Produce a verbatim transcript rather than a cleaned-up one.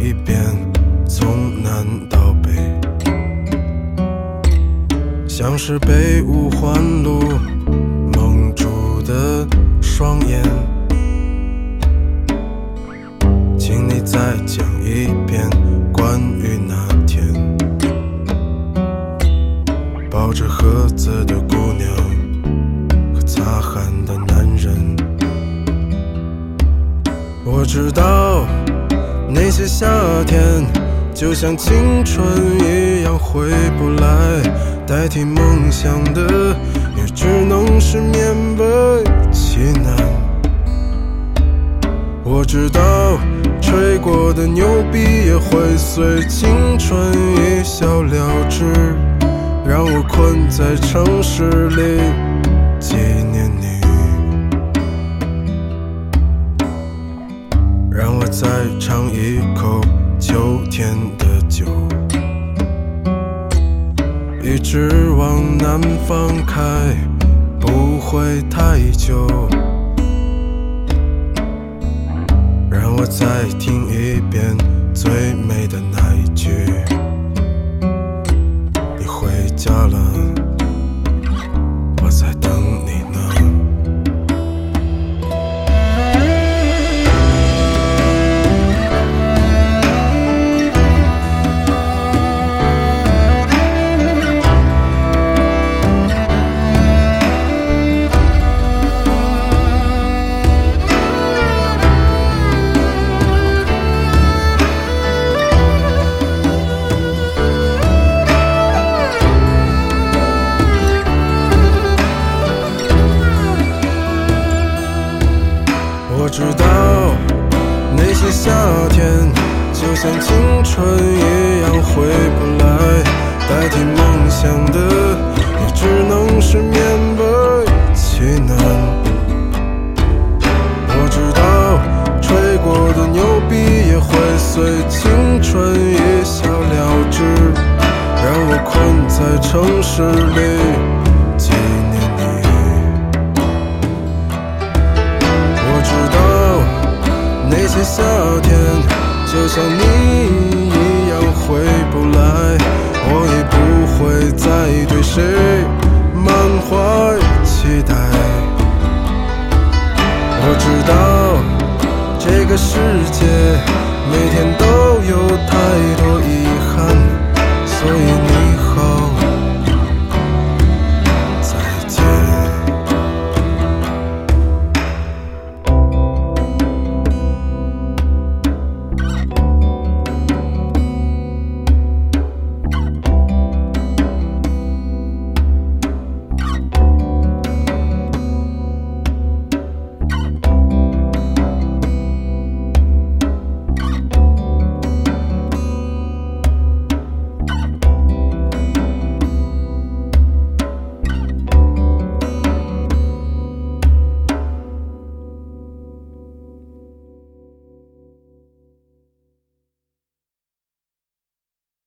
一遍，从南到北，像是被五环路蒙住的双眼。请你再讲一遍关于那天抱着盒子的姑娘和擦汗的男人。我知道那些夏天就像青春一样回不来，代替梦想的也只能是勉为其难。我知道吹过的牛逼也会随青春一笑了之，让我困在城市里纪念你，让我再尝一口秋天的酒，一直往南方开，不会太久。让我再听一遍最美的那一句，你回家了，我在等你呢。我知道那些夏天就像青春一样回不来，代替梦想的也只能是勉为其难。我知道吹过的牛逼也会随青春一笑了之，让我困在城市里纪念你。那些夏天就像你一样回不来，我已不会再对谁满怀期待。我知道这个世界每天